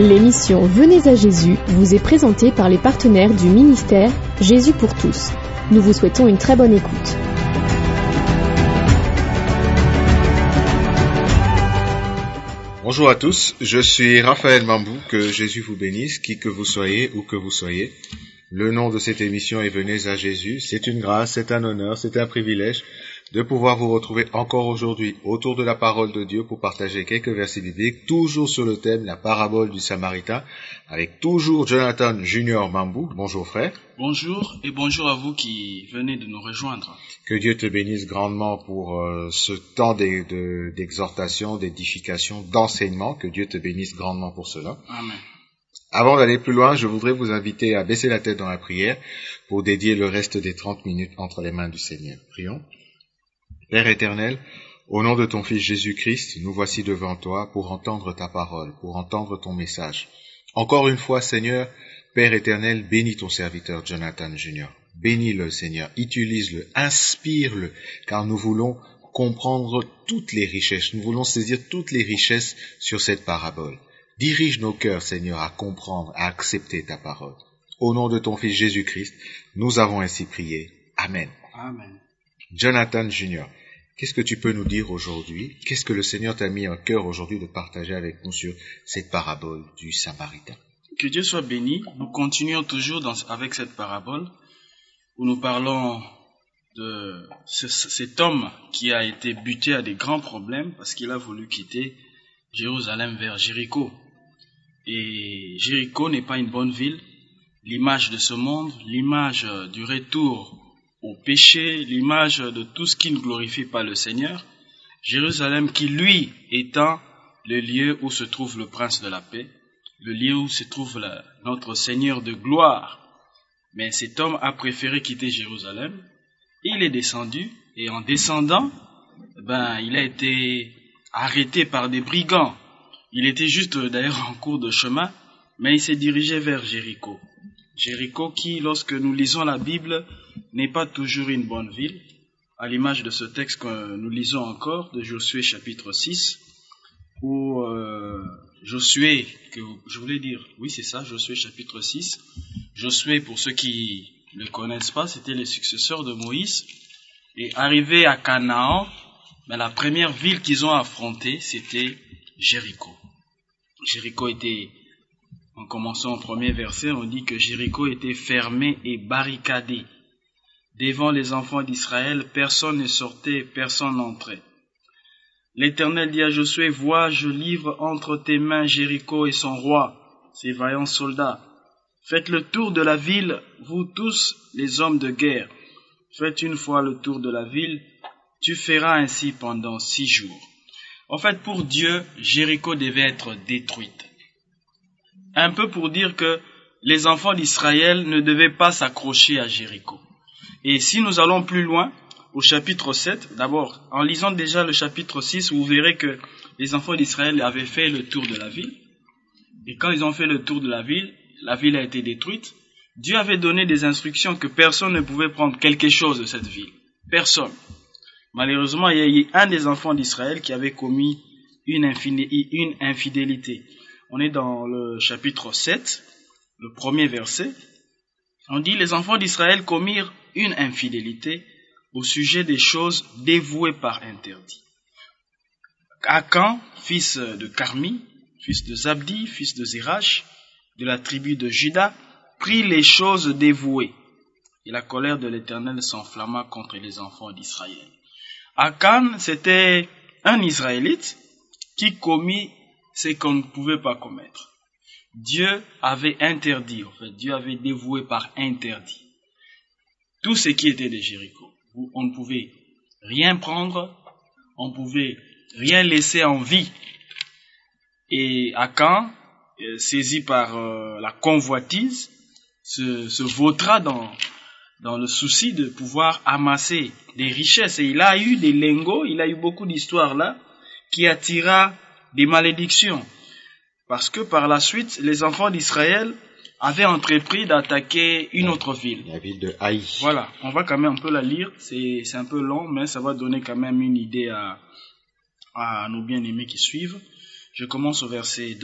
L'émission Venez à Jésus vous est présentée par les partenaires du ministère Jésus pour tous. Nous vous souhaitons une très bonne écoute. Bonjour à tous, je suis Raphaël Mambou, que Jésus vous bénisse, qui que vous soyez, où que vous soyez. Le nom de cette émission est Venez à Jésus. C'est une grâce, c'est un honneur, c'est un privilège de pouvoir vous retrouver encore aujourd'hui autour de la parole de Dieu pour partager quelques versets bibliques, toujours sur le thème la parabole du Samaritain, avec toujours Jonathan Junior Mambou. Bonjour frère. Bonjour et bonjour à vous qui venez de nous rejoindre. Que Dieu te bénisse grandement pour ce temps d'exhortation, d'édification, d'enseignement. Que Dieu te bénisse grandement pour cela. Amen. Avant d'aller plus loin, je voudrais vous inviter à baisser la tête dans la prière pour dédier le reste des 30 minutes entre les mains du Seigneur. Prions. Père éternel, au nom de ton Fils Jésus-Christ, nous voici devant toi pour entendre ta parole, pour entendre ton message. Encore une fois, Seigneur, Père éternel, bénis ton serviteur Jonathan Junior. Bénis-le, Seigneur, utilise-le, inspire-le, car nous voulons comprendre toutes les richesses, nous voulons saisir toutes les richesses sur cette parabole. Dirige nos cœurs, Seigneur, à comprendre, à accepter ta parole. Au nom de ton Fils Jésus-Christ, nous avons ainsi prié. Amen. Amen. Jonathan Junior, qu'est-ce que tu peux nous dire aujourd'hui? Qu'est-ce que le Seigneur t'a mis en cœur aujourd'hui de partager avec nous sur cette parabole du Samaritain? Que Dieu soit béni. Nous continuons toujours avec cette parabole où nous parlons de cet homme qui a été buté à des grands problèmes parce qu'il a voulu quitter Jérusalem vers Jéricho. Et Jéricho n'est pas une bonne ville. L'image de ce monde, l'image du retour au péché, l'image de tout ce qui ne glorifie pas le Seigneur. Jérusalem qui, lui, étant le lieu où se trouve le prince de la paix, le lieu où se trouve notre Seigneur de gloire. Mais cet homme a préféré quitter Jérusalem. Il est descendu, et en descendant, il a été arrêté par des brigands. Il était juste d'ailleurs en cours de chemin, mais il s'est dirigé vers Jéricho. Jéricho qui, lorsque nous lisons la Bible, n'est pas toujours une bonne ville, à l'image de ce texte que nous lisons encore, de Josué chapitre 6, où Josué, Josué chapitre 6, Josué, pour ceux qui ne le connaissent pas, c'était les successeurs de Moïse, et arrivé à Canaan, la première ville qu'ils ont affrontée, c'était Jéricho. Jéricho était, en commençant au premier verset, on dit que Jéricho était fermé et barricadé. Devant les enfants d'Israël, personne ne sortait, personne n'entrait. L'Éternel dit à Josué, vois, je livre entre tes mains Jéricho et son roi, ses vaillants soldats. Faites le tour de la ville, vous tous les hommes de guerre. Faites une fois le tour de la ville, tu feras ainsi pendant 6 jours. En fait, pour Dieu, Jéricho devait être détruite. Un peu pour dire que les enfants d'Israël ne devaient pas s'accrocher à Jéricho. Et si nous allons plus loin, au chapitre 7, d'abord, en lisant déjà le chapitre 6, vous verrez que les enfants d'Israël avaient fait le tour de la ville. Et quand ils ont fait le tour de la ville a été détruite. Dieu avait donné des instructions que personne ne pouvait prendre quelque chose de cette ville. Personne. Malheureusement, il y a eu un des enfants d'Israël qui avait commis une infidélité. On est dans le chapitre 7, le premier verset. On dit, les enfants d'Israël commirent une infidélité au sujet des choses dévouées par interdit. Akan, fils de Carmi, fils de Zabdi, fils de Zérach, de la tribu de Juda, prit les choses dévouées. Et la colère de l'Éternel s'enflamma contre les enfants d'Israël. Akan, c'était un Israélite qui commit ce qu'on ne pouvait pas commettre. Dieu avait interdit, Dieu avait dévoué par interdit tout ce qui était de Jéricho. On ne pouvait rien prendre, on ne pouvait rien laisser en vie. Et Akan, saisi par la convoitise, se vautra dans le souci de pouvoir amasser des richesses. Et il a eu des lingots, il a eu beaucoup d'histoires là, qui attira des malédictions. Parce que par la suite, les enfants d'Israël avaient entrepris d'attaquer une autre ville. La ville de Haï. Voilà, on va quand même un peu la lire, c'est un peu long, mais ça va donner quand même une idée à nos bien-aimés qui suivent. Je commence au verset 2.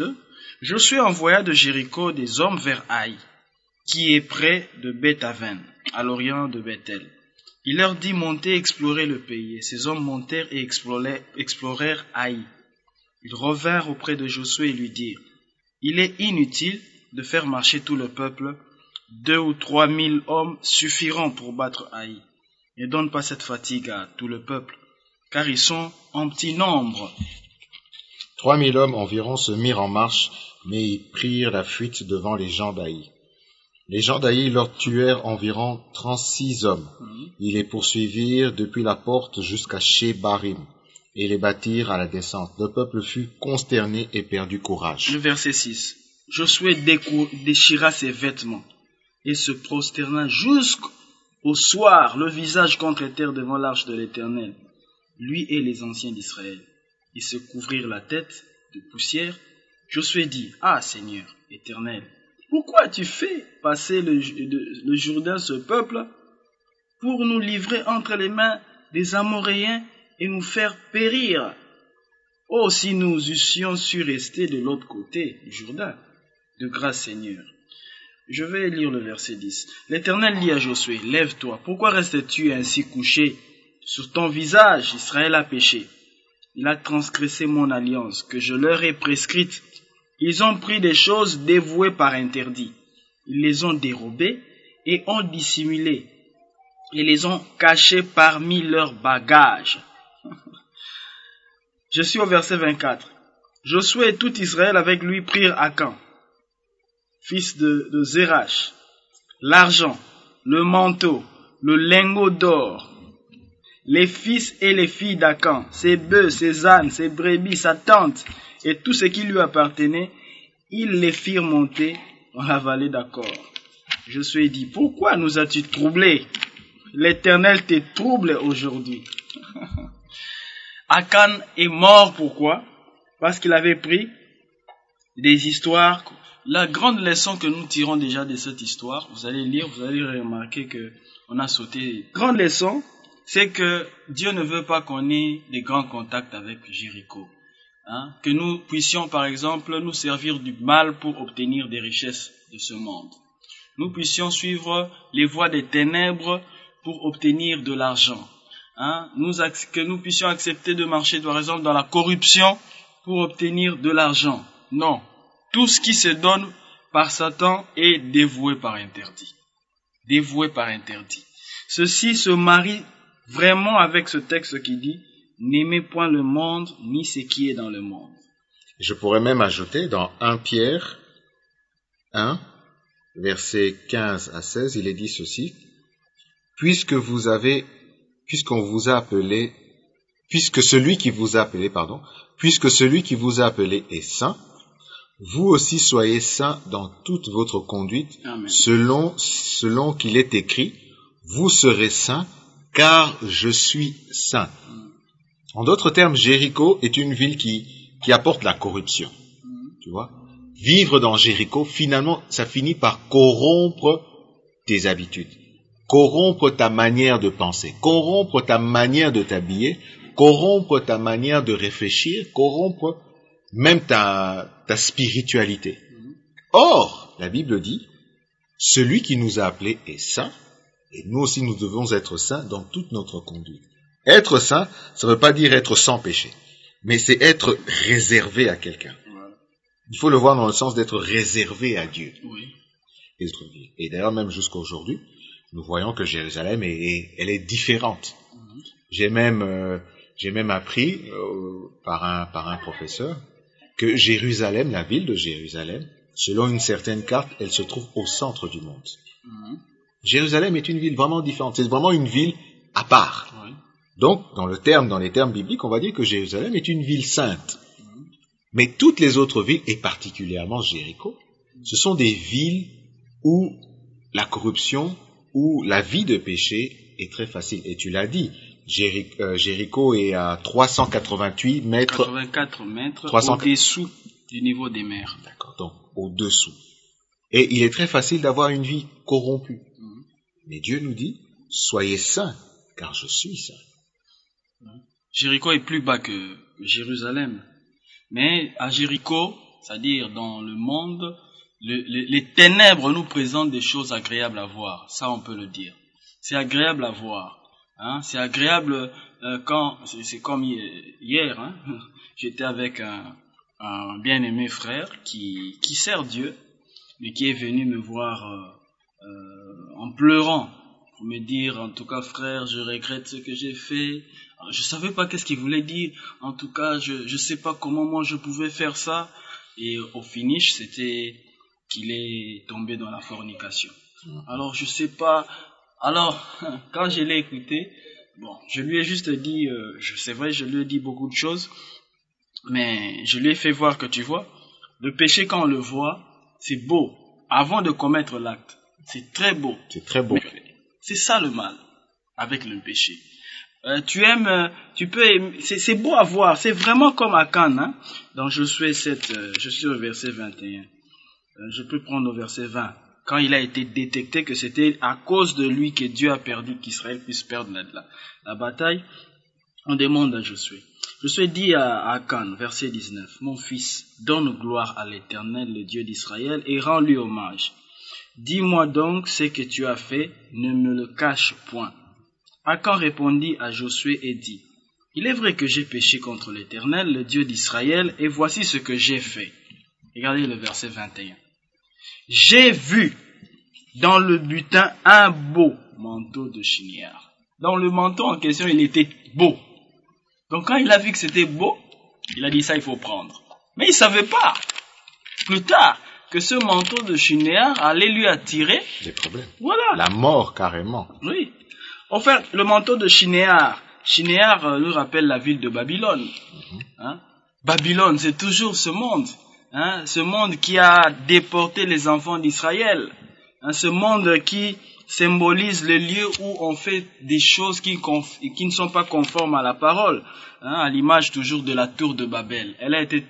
Josué envoya de Jéricho des hommes vers Haï, qui est près de Beth-Aven, à l'orient de Bethel. Il leur dit, montez explorer le pays. Et ces hommes montèrent et explorèrent Haï. Ils revinrent auprès de Josué et lui dirent, il est inutile de faire marcher tout le peuple, 2 ou 3 000 hommes suffiront pour battre Haï. Ne donne pas cette fatigue à tout le peuple, car ils sont en petit nombre. 3 000 hommes environ se mirent en marche, mais ils prirent la fuite devant les gens d'Haï. Les gens d'Haï leur tuèrent environ 36 hommes. Ils les poursuivirent depuis la porte jusqu'à Shebarim et les battirent à la descente. Le peuple fut consterné et perdit courage. Le verset 6. Josué déchira ses vêtements et se prosterna jusqu'au soir, le visage contre terre devant l'arche de l'Éternel, lui et les anciens d'Israël. Ils se couvrirent la tête de poussière. Josué dit, ah Seigneur éternel, pourquoi as-tu fait passer le Jourdain, ce peuple, pour nous livrer entre les mains des Amoréens et nous faire périr? Oh, si nous eussions su rester de l'autre côté du Jourdain. De grâce, Seigneur. Je vais lire le verset 10. L'Éternel dit à Josué, lève-toi, pourquoi restes-tu ainsi couché? Sur ton visage, Israël a péché. Il a transgressé mon alliance que je leur ai prescrite. Ils ont pris des choses dévouées par interdit. Ils les ont dérobées et ont dissimulé et les ont cachées parmi leurs bagages. Je suis au verset 24. Josué et tout Israël avec lui prirent Akan, fils de Zérach, l'argent, le manteau, le lingot d'or, les fils et les filles d'Akan, ses bœufs, ses ânes, ses brebis, sa tente, et tout ce qui lui appartenait, ils les firent monter dans la vallée d'Acor. Josué dit, pourquoi nous as-tu troublés? L'Éternel te trouble aujourd'hui. Akan est mort, pourquoi? Parce qu'il avait pris des histoires. La grande leçon que nous tirons déjà de cette histoire, vous allez lire, vous allez remarquer qu'on a sauté. Grande leçon, c'est que Dieu ne veut pas qu'on ait des grands contacts avec Jéricho. Que nous puissions, par exemple, nous servir du mal pour obtenir des richesses de ce monde. Nous puissions suivre les voies des ténèbres pour obtenir de l'argent. Que nous puissions accepter de marcher, par exemple, dans la corruption pour obtenir de l'argent. Non. Tout ce qui se donne par Satan est dévoué par interdit. Dévoué par interdit. Ceci se marie vraiment avec ce texte qui dit « N'aimez point le monde, ni ce qui est dans le monde ». Je pourrais même ajouter dans 1 Pierre 1, versets 15 à 16, il est dit ceci « Puisque celui qui vous a appelé est saint, vous aussi soyez saints dans toute votre conduite, Amen. selon qu'il est écrit, vous serez saints, car je suis saint. » En d'autres termes, Jéricho est une ville qui apporte la corruption. Tu vois? Vivre dans Jéricho, finalement, ça finit par corrompre tes habitudes, corrompre ta manière de penser, corrompre ta manière de t'habiller, corrompre ta manière de réfléchir, corrompre même ta spiritualité. Or, la Bible dit, celui qui nous a appelés est saint, et nous aussi nous devons être saints dans toute notre conduite. Être saint, ça ne veut pas dire être sans péché, mais c'est être réservé à quelqu'un. Il faut le voir dans le sens d'être réservé à Dieu. Oui. Et d'ailleurs, même jusqu'à aujourd'hui, nous voyons que Jérusalem, elle est différente. J'ai même appris par un professeur que Jérusalem, la ville de Jérusalem, selon une certaine carte, elle se trouve au centre du monde. Jérusalem est une ville vraiment différente. C'est vraiment une ville à part. Oui. Donc, dans les termes bibliques, on va dire que Jérusalem est une ville sainte. Mais toutes les autres villes, et particulièrement Jéricho, ce sont des villes où la corruption, où la vie de péché est très facile. Et tu l'as dit, Jéricho est à 388 mètres. 84 mètres 300... au-dessous du niveau des mers. D'accord, donc au-dessous. Et il est très facile d'avoir une vie corrompue. Mais Dieu nous dit, soyez saints, car je suis saint. Jéricho est plus bas que Jérusalem. Mais à Jéricho, c'est-à-dire dans le monde, les ténèbres nous présentent des choses agréables à voir. Ça, on peut le dire. C'est agréable à voir. Hein? C'est agréable quand... C'est comme hier, hein? J'étais avec un bien-aimé frère qui sert Dieu, mais qui est venu me voir en pleurant, pour me dire, en tout cas, frère, je regrette ce que j'ai fait. Je savais pas qu'est-ce qu'il voulait dire. En tout cas, je sais pas comment moi je pouvais faire ça. Et au finish, c'était qu'il est tombé dans la fornication. Alors, je sais pas. Alors, quand je l'ai écouté, bon, je lui ai juste dit, c'est vrai, je lui ai dit beaucoup de choses, mais je lui ai fait voir que tu vois, le péché quand on le voit, c'est beau. Avant de commettre l'acte, c'est très beau. C'est très beau. Mais c'est ça le mal avec le péché. Tu peux aimer, c'est beau à voir, c'est vraiment comme Akan, hein. Dans Josué 7, je suis au verset 21. Je peux prendre au verset 20. Quand il a été détecté que c'était à cause de lui que Dieu a perdu, qu'Israël puisse perdre la bataille, on demande à Josué. Josué dit à Akan, verset 19, « Mon fils, donne gloire à l'Éternel, le Dieu d'Israël, et rends-lui hommage. Dis-moi donc ce que tu as fait, ne me le cache point. » Akan répondit à Josué et dit, « Il est vrai que j'ai péché contre l'Éternel, le Dieu d'Israël, et voici ce que j'ai fait. » Regardez le verset 21. « J'ai vu dans le butin un beau manteau de chignard. » Dans le manteau en question, il était beau. Donc quand il a vu que c'était beau, il a dit ça, il faut prendre. Mais il ne savait pas, plus tard, que ce manteau de chignard allait lui attirer des problèmes. Voilà. La mort, carrément. Oui. Enfin, le manteau de Shinéar nous rappelle la ville de Babylone. Hein? Babylone, c'est toujours ce monde. Hein? Ce monde qui a déporté les enfants d'Israël. Hein? Ce monde qui symbolise le lieu où on fait des choses qui ne sont pas conformes à la parole. Hein? À l'image toujours de la tour de Babel. Elle a été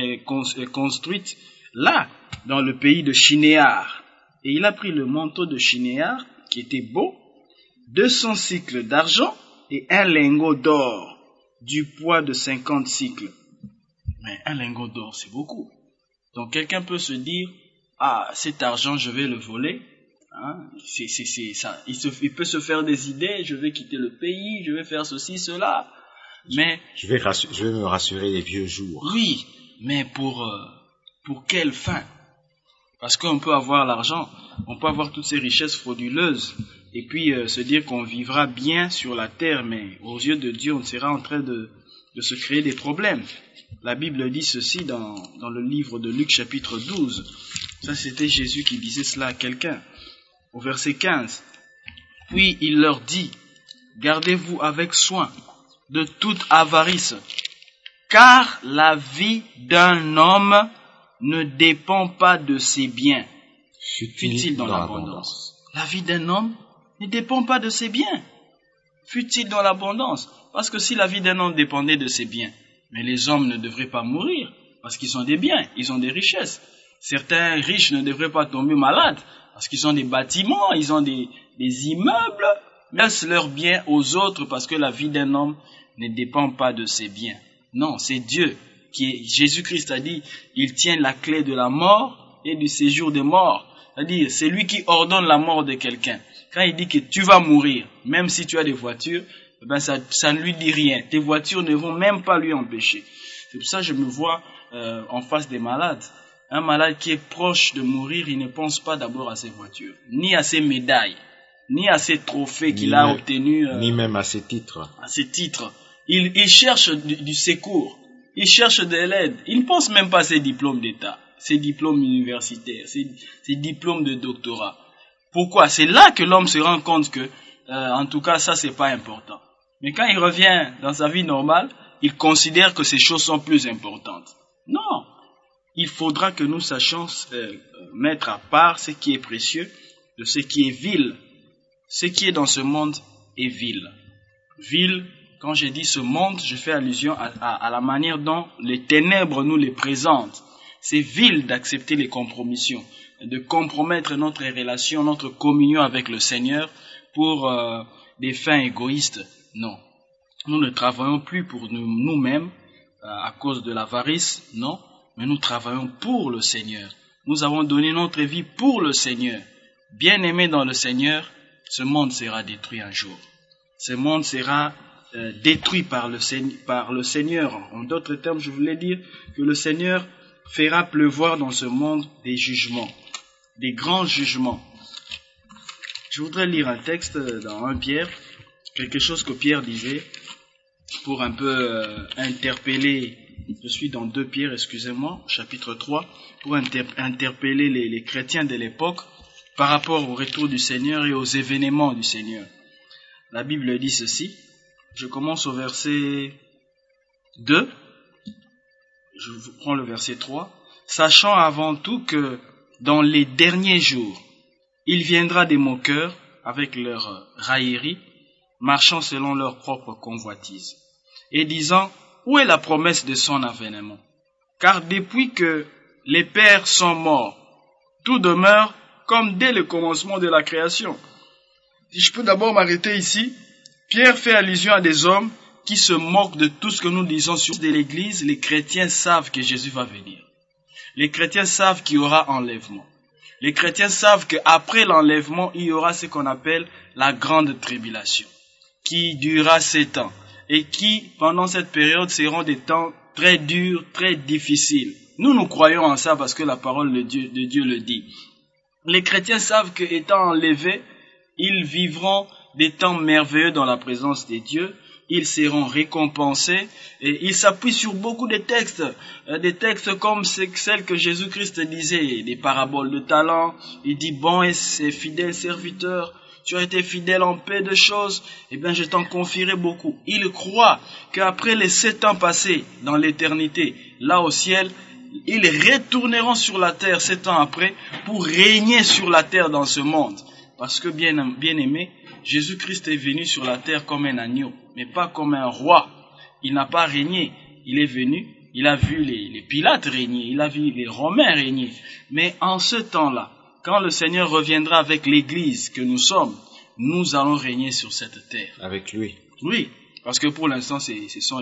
construite là, dans le pays de Shinéar. Et il a pris le manteau de Shinéar, qui était beau, 200 cycles d'argent et un lingot d'or du poids de 50 cycles. Mais un lingot d'or, c'est beaucoup. Donc quelqu'un peut se dire, ah, cet argent, je vais le voler. Hein? C'est ça. Il peut se faire des idées, je vais quitter le pays, je vais faire ceci, cela. Mais je vais me rassurer les vieux jours. Oui, mais pour quelle fin? Parce qu'on peut avoir l'argent, on peut avoir toutes ces richesses frauduleuses, et puis se dire qu'on vivra bien sur la terre, mais aux yeux de Dieu, on sera en train de se créer des problèmes. La Bible dit ceci dans le livre de Luc chapitre 12. Ça, c'était Jésus qui disait cela à quelqu'un. Au verset 15. Puis il leur dit, gardez-vous avec soin de toute avarice, car la vie d'un homme ne dépend pas de ses biens. Fut-il dans l'abondance? La vie d'un homme ne dépend pas de ses biens. Fut-il dans l'abondance? Parce que si la vie d'un homme dépendait de ses biens, mais les hommes ne devraient pas mourir, parce qu'ils ont des biens, ils ont des richesses. Certains riches ne devraient pas tomber malades, parce qu'ils ont des bâtiments, ils ont des immeubles, laissent leurs biens aux autres, parce que la vie d'un homme ne dépend pas de ses biens. Non, c'est Dieu Jésus-Christ a dit, il tient la clé de la mort et du séjour des morts. C'est-à-dire, c'est lui qui ordonne la mort de quelqu'un. Quand il dit que tu vas mourir, même si tu as des voitures, ben ça ne lui dit rien. Tes voitures ne vont même pas lui empêcher. C'est pour ça que je me vois en face des malades. Un malade qui est proche de mourir, il ne pense pas d'abord à ses voitures, ni à ses médailles, ni à ses trophées qu'il a obtenus. Ni même à ses titres. À ses titres. Il cherche du secours. Il cherche de l'aide. Il ne pense même pas à ses diplômes d'État, ses diplômes universitaires, ses diplômes de doctorat. Pourquoi? C'est là que l'homme se rend compte que, en tout cas, ça, c'est pas important. Mais quand il revient dans sa vie normale, il considère que ces choses sont plus importantes. Non. Il faudra que nous sachions mettre à part ce qui est précieux de ce qui est vil. Ce qui est dans ce monde est vil. Vil, quand je dis ce monde, je fais allusion à la manière dont les ténèbres nous les présentent. C'est vil d'accepter les compromissions, de compromettre notre relation, notre communion avec le Seigneur pour des fins égoïstes. Non. Nous ne travaillons plus pour nous-mêmes à cause de l'avarice, non. mais nous travaillons pour le Seigneur. Nous avons donné notre vie pour le Seigneur. Bien-aimés dans le Seigneur, ce monde sera détruit un jour. Ce monde sera détruit par le Seigneur. En d'autres termes, je voulais dire que le Seigneur fera pleuvoir dans ce monde des jugements, des grands jugements. Je voudrais lire un texte dans 1 Pierre, quelque chose que Pierre disait pour un peu interpeller, je suis dans 2 Pierre, excusez-moi, chapitre 3, pour interpeller les chrétiens de l'époque par rapport au retour du Seigneur et aux événements du Seigneur. La Bible dit ceci, je commence au verset 2, je vous prends le verset 3, « Sachant avant tout que dans les derniers jours, il viendra des moqueurs avec leur raillerie, marchant selon leur propre convoitise, et disant, où est la promesse de son avènement? Car depuis que les pères sont morts, tout demeure comme dès le commencement de la création. » Si je peux d'abord m'arrêter ici, Pierre fait allusion à des hommes qui se moquent de tout ce que nous disons sur l'Église. Les chrétiens savent que Jésus va venir. Les chrétiens savent qu'il y aura enlèvement. Les chrétiens savent qu'après l'enlèvement, il y aura ce qu'on appelle la grande tribulation, qui durera 7 ans, et qui, pendant cette période, seront des temps très durs, très difficiles. Nous croyons en ça parce que la parole de Dieu le dit. Les chrétiens savent qu'étant enlevés, ils vivront des temps merveilleux dans la présence de Dieu. Ils seront récompensés et ils s'appuient sur beaucoup de textes. Des textes comme celles que Jésus-Christ disait, des paraboles de talents. Il dit, bon et fidèle serviteur, tu as été fidèle en peu de choses, eh bien je t'en confierai beaucoup. Ils croient qu'après les 7 ans passés dans l'éternité, là au ciel, ils retourneront sur la terre 7 ans après pour régner sur la terre dans ce monde. Parce que bien aimé, Jésus-Christ est venu sur la terre comme un agneau, mais pas comme un roi. Il n'a pas régné. Il est venu, il a vu les Pilates régner, il a vu les Romains régner. Mais en ce temps-là, quand le Seigneur reviendra avec l'Église que nous sommes, nous allons régner sur cette terre. Avec lui. Oui, parce que pour l'instant, ce sont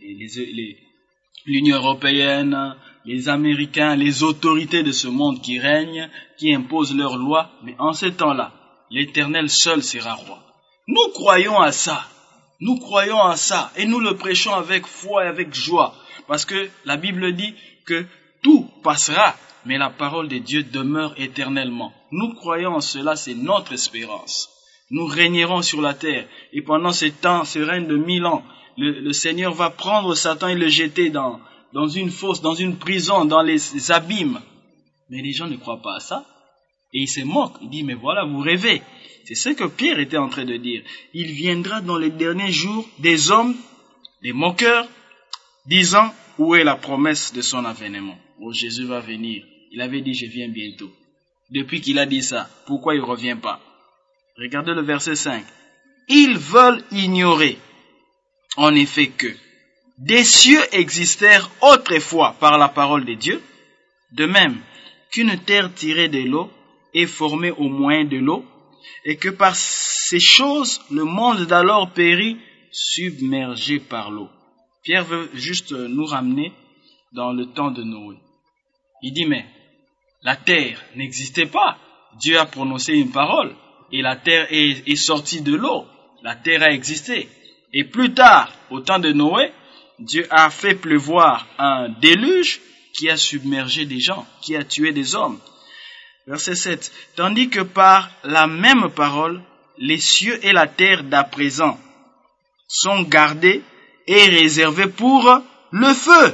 l'Union européenne, les Américains, les autorités de ce monde qui règnent, qui imposent leurs lois. Mais en ce temps-là, l'Éternel seul sera roi. Nous croyons à ça. Nous croyons à ça. Et nous le prêchons avec foi et avec joie. Parce que la Bible dit que tout passera, mais la parole de Dieu demeure éternellement. Nous croyons en cela, c'est notre espérance. Nous régnerons sur la terre. Et pendant ce temps, ce règne de 1000 ans, le Seigneur va prendre Satan et le jeter dans une fosse, dans une prison, dans les abîmes. Mais les gens ne croient pas à ça. Et ils se moquent. Ils disent, mais voilà, vous rêvez. C'est ce que Pierre était en train de dire. Il viendra dans les derniers jours des hommes, des moqueurs, disant, où est la promesse de son avènement? Oh, Jésus va venir. Il avait dit, je viens bientôt. Depuis qu'il a dit ça, pourquoi il ne revient pas? Regardez le verset 5. Ils veulent ignorer, en effet, que des cieux existèrent autrefois par la parole de Dieu, de même qu'une terre tirée de l'eau est formée au moyen de l'eau, et que par ces choses, le monde d'alors périt, submergé par l'eau. Pierre veut juste nous ramener dans le temps de Noé. Il dit, mais la terre n'existait pas. Dieu a prononcé une parole, et la terre est sortie de l'eau. La terre a existé. Et plus tard, au temps de Noé, Dieu a fait pleuvoir un déluge qui a submergé des gens, qui a tué des hommes. Verset 7. Tandis que par la même parole, les cieux et la terre d'à présent sont gardés et réservés pour le feu,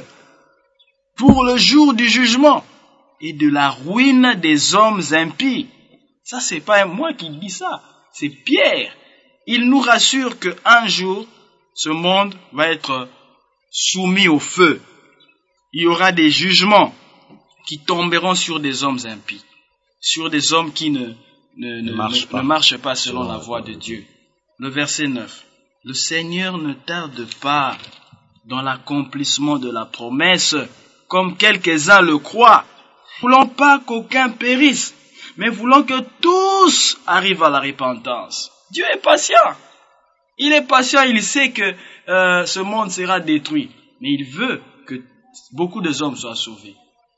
pour le jour du jugement et de la ruine des hommes impies. Ça, c'est pas moi qui dis ça, c'est Pierre. Il nous rassure qu'un jour, ce monde va être soumis au feu. Il y aura des jugements qui tomberont sur des hommes impies, sur des hommes qui ne marchent pas selon la voie de Dieu. Le verset 9. Le Seigneur ne tarde pas dans l'accomplissement de la promesse, comme quelques-uns le croient. Nous ne voulons pas qu'aucun périsse, mais voulons que tous arrivent à la repentance. Dieu est patient. Il est patient, il sait que ce monde sera détruit. Mais il veut que beaucoup de hommes soient sauvés.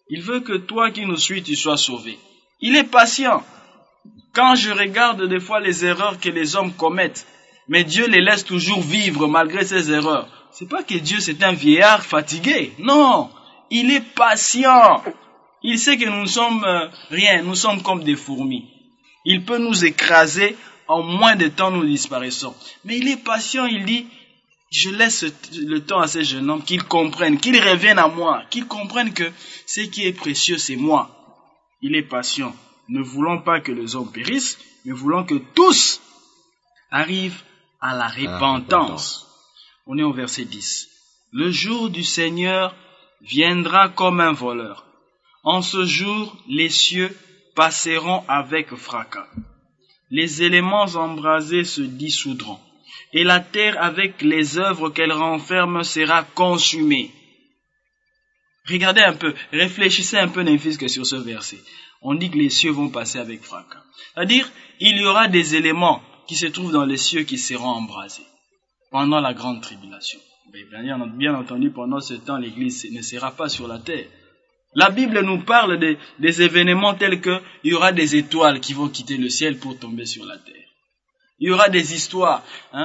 Il veut que toi qui nous suis, tu sois sauvé. Il est patient. Quand je regarde des fois les erreurs que les hommes commettent, mais Dieu les laisse toujours vivre malgré ces erreurs. C'est pas que Dieu c'est un vieillard fatigué. Non, il est patient. Il sait que nous ne sommes rien, nous sommes comme des fourmis. Il peut nous écraser, en moins de temps nous disparaissons. Mais il est patient, il dit, je laisse le temps à ces jeunes hommes qu'ils comprennent, qu'ils reviennent à moi, qu'ils comprennent que ce qui est précieux c'est moi. Il est patient. Ne voulons pas que les hommes périssent, mais voulons que tous arrivent à la repentance. On est au verset 10. Le jour du Seigneur viendra comme un voleur. En ce jour, les cieux passeront avec fracas. Les éléments embrasés se dissoudront, et la terre avec les œuvres qu'elle renferme sera consumée. Regardez un peu, réfléchissez un peu n'importe sur ce verset. On dit que les cieux vont passer avec fracas. C'est-à-dire, il y aura des éléments qui se trouvent dans les cieux qui seront embrasés pendant la grande tribulation. Bien entendu, pendant ce temps, l'Église ne sera pas sur la terre. La Bible nous parle des événements tels que il y aura des étoiles qui vont quitter le ciel pour tomber sur la terre. Il y aura des histoires.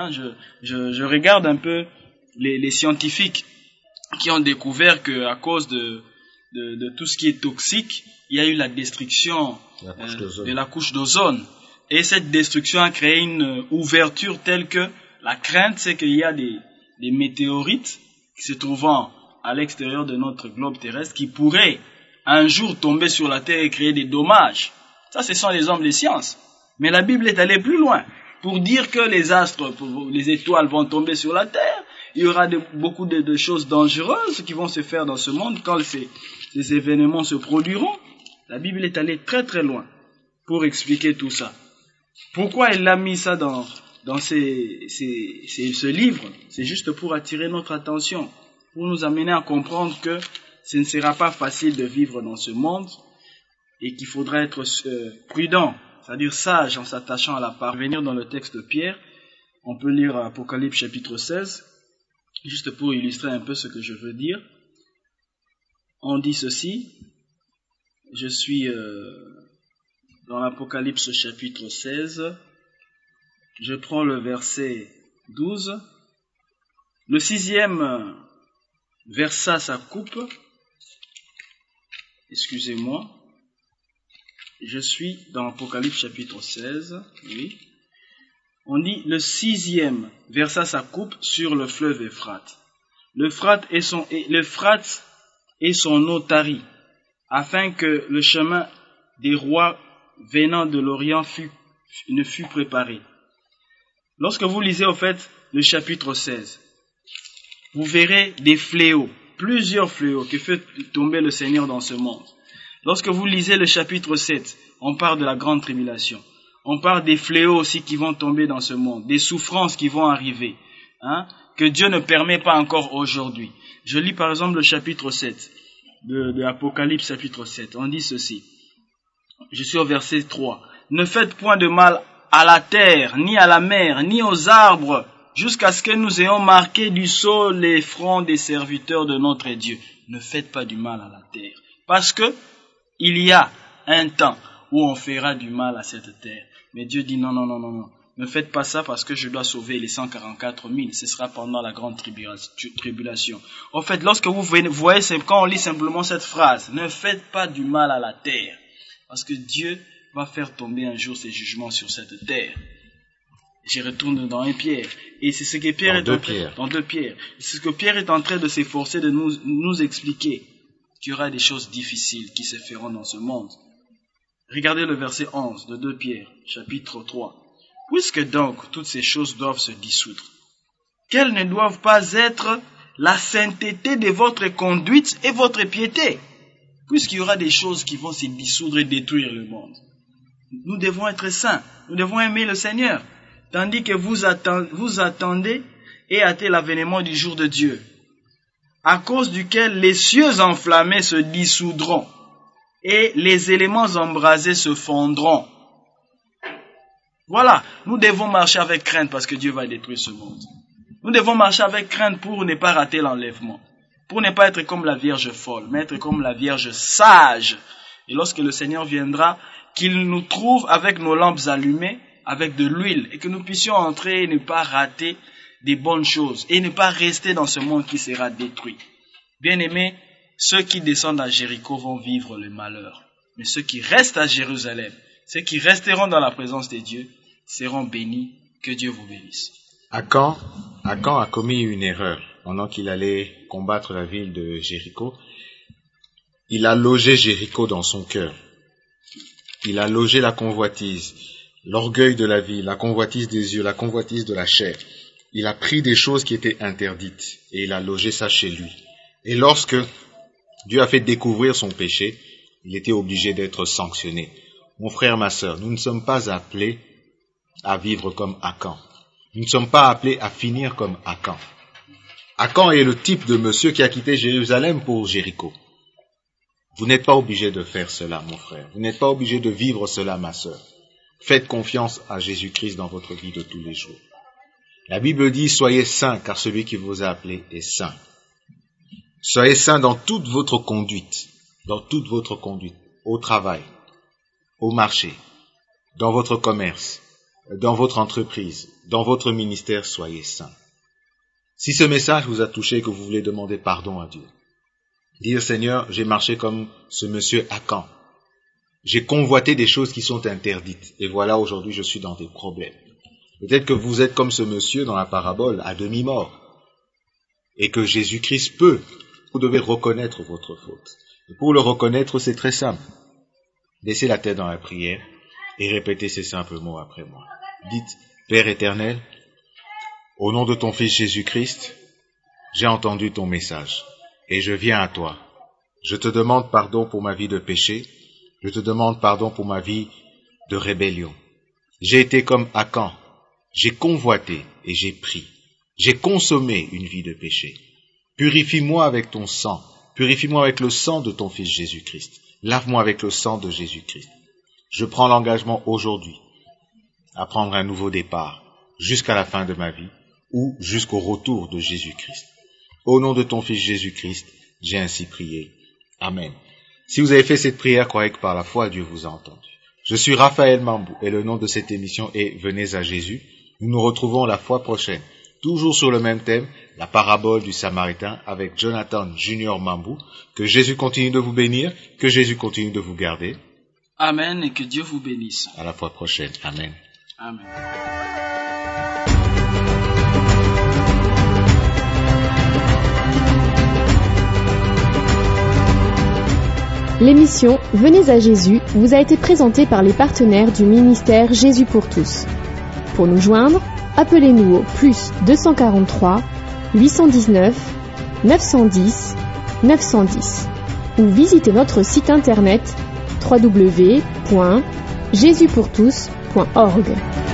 Je regarde un peu les scientifiques qui ont découvert qu'à cause de tout ce qui est toxique, il y a eu la destruction de la couche d'ozone. Et cette destruction a créé une ouverture telle que la crainte, c'est qu'il y a des météorites qui se trouvant à l'extérieur de notre globe terrestre qui pourraient un jour tomber sur la terre et créer des dommages. Ça, ce sont les hommes des sciences. Mais la Bible est allée plus loin pour dire que les astres, les étoiles vont tomber sur la terre. Il y aura beaucoup de choses dangereuses qui vont se faire dans ce monde quand ces événements se produiront. La Bible est allée très très loin pour expliquer tout ça. Pourquoi elle a mis ça dans ce livre? C'est juste pour attirer notre attention, pour nous amener à comprendre que ce ne sera pas facile de vivre dans ce monde et qu'il faudra être prudent, c'est-à-dire sage en s'attachant à la parole. Venir dans le texte de Pierre, on peut lire Apocalypse chapitre 16, juste pour illustrer un peu ce que je veux dire. On dit ceci, je suis dans l'Apocalypse chapitre 16, je prends le verset 12, le 6e versa sa coupe, excusez-moi, je suis dans l'Apocalypse chapitre 16, oui. On dit le 6e versa sa coupe sur le fleuve Euphrate. L'Euphrate et son eau tarit, afin que le chemin des rois venant de l'Orient ne fût préparé. Lorsque vous lisez au fait le chapitre 16, vous verrez des fléaux, plusieurs fléaux qui fait tomber le Seigneur dans ce monde. Lorsque vous lisez le chapitre 7, on parle de la grande tribulation. On parle des fléaux aussi qui vont tomber dans ce monde, des souffrances qui vont arriver, que Dieu ne permet pas encore aujourd'hui. Je lis par exemple le chapitre 7 de Apocalypse chapitre 7. On dit ceci. Je suis au verset 3. Ne faites point de mal à la terre, ni à la mer, ni aux arbres, jusqu'à ce que nous ayons marqué du sceau les fronts des serviteurs de notre Dieu. Ne faites pas du mal à la terre. Parce que il y a un temps où on fera du mal à cette terre. Mais Dieu dit non. Ne faites pas ça parce que je dois sauver les 144 000. Ce sera pendant la grande tribulation. En fait, lorsque vous voyez, quand on lit simplement cette phrase, ne faites pas du mal à la terre. Parce que Dieu va faire tomber un jour ses jugements sur cette terre. Je retourne dans 1 Pierre. Et c'est ce que Pierre est dans 2 Pierre. C'est ce que Pierre est en train de s'efforcer de nous expliquer. Qu'il y aura des choses difficiles qui se feront dans ce monde. Regardez le verset 11 de 2 Pierre, chapitre 3. Puisque donc toutes ces choses doivent se dissoudre, quelles ne doivent pas être la sainteté de votre conduite et votre piété? Puisqu'il y aura des choses qui vont se dissoudre et détruire le monde. Nous devons être saints, nous devons aimer le Seigneur, tandis que vous attendez et hâtez l'avènement du jour de Dieu, à cause duquel les cieux enflammés se dissoudront et les éléments embrasés se fondront. Voilà, nous devons marcher avec crainte parce que Dieu va détruire ce monde. Nous devons marcher avec crainte pour ne pas rater l'enlèvement. pour ne pas être comme la Vierge folle, mais être comme la Vierge sage. Et lorsque le Seigneur viendra, qu'il nous trouve avec nos lampes allumées, avec de l'huile, et que nous puissions entrer et ne pas rater des bonnes choses, et ne pas rester dans ce monde qui sera détruit. Bien-aimés, ceux qui descendent à Jéricho vont vivre le malheur. Mais ceux qui restent à Jérusalem, ceux qui resteront dans la présence de Dieu, seront bénis. Que Dieu vous bénisse. Akan a commis une erreur pendant qu'il allait combattre la ville de Jéricho. Il a logé Jéricho dans son cœur. Il a logé la convoitise, l'orgueil de la vie, la convoitise des yeux, la convoitise de la chair. Il a pris des choses qui étaient interdites et il a logé ça chez lui. Et lorsque Dieu a fait découvrir son péché, il était obligé d'être sanctionné. Mon frère, ma sœur, nous ne sommes pas appelés à vivre comme Akan. Nous ne sommes pas appelés à finir comme Akan. Akan est le type de monsieur qui a quitté Jérusalem pour Jéricho. Vous n'êtes pas obligé de faire cela, mon frère. Vous n'êtes pas obligé de vivre cela, ma sœur. Faites confiance à Jésus-Christ dans votre vie de tous les jours. La Bible dit, soyez saints, car celui qui vous a appelé est saint. Soyez saints dans toute votre conduite, au travail, au marché, dans votre commerce, dans votre entreprise, dans votre ministère, soyez saints. Si ce message vous a touché et que vous voulez demander pardon à Dieu, dire Seigneur, j'ai marché comme ce monsieur Akan. J'ai convoité des choses qui sont interdites et voilà aujourd'hui je suis dans des problèmes. Peut-être que vous êtes comme ce monsieur dans la parabole, à demi-mort, et que Jésus-Christ peut. Vous devez reconnaître votre faute. Et pour le reconnaître, c'est très simple. Laissez la tête dans la prière et répétez ces simples mots après moi. Dites, Père éternel, au nom de ton Fils Jésus-Christ, j'ai entendu ton message et je viens à toi. Je te demande pardon pour ma vie de péché. Je te demande pardon pour ma vie de rébellion. J'ai été comme Akan. J'ai convoité et j'ai pris. J'ai consommé une vie de péché. Purifie-moi avec ton sang. Purifie-moi avec le sang de ton Fils Jésus-Christ. Lave-moi avec le sang de Jésus-Christ. Je prends l'engagement aujourd'hui à prendre un nouveau départ jusqu'à la fin de ma vie ou jusqu'au retour de Jésus-Christ. Au nom de ton Fils Jésus-Christ, j'ai ainsi prié. Amen. Si vous avez fait cette prière, croyez que par la foi, Dieu vous a entendu. Je suis Raphaël Mambou et le nom de cette émission est Venez à Jésus. Nous nous retrouvons la fois prochaine, toujours sur le même thème, la parabole du Samaritain avec Jonathan Junior Mambou. Que Jésus continue de vous bénir, que Jésus continue de vous garder. Amen et que Dieu vous bénisse. À la fois prochaine. Amen. Amen. L'émission Venez à Jésus vous a été présentée par les partenaires du ministère Jésus pour tous. Pour nous joindre, appelez-nous au +243 819 910 910 ou visitez notre site internet www.jesuspourtous.org.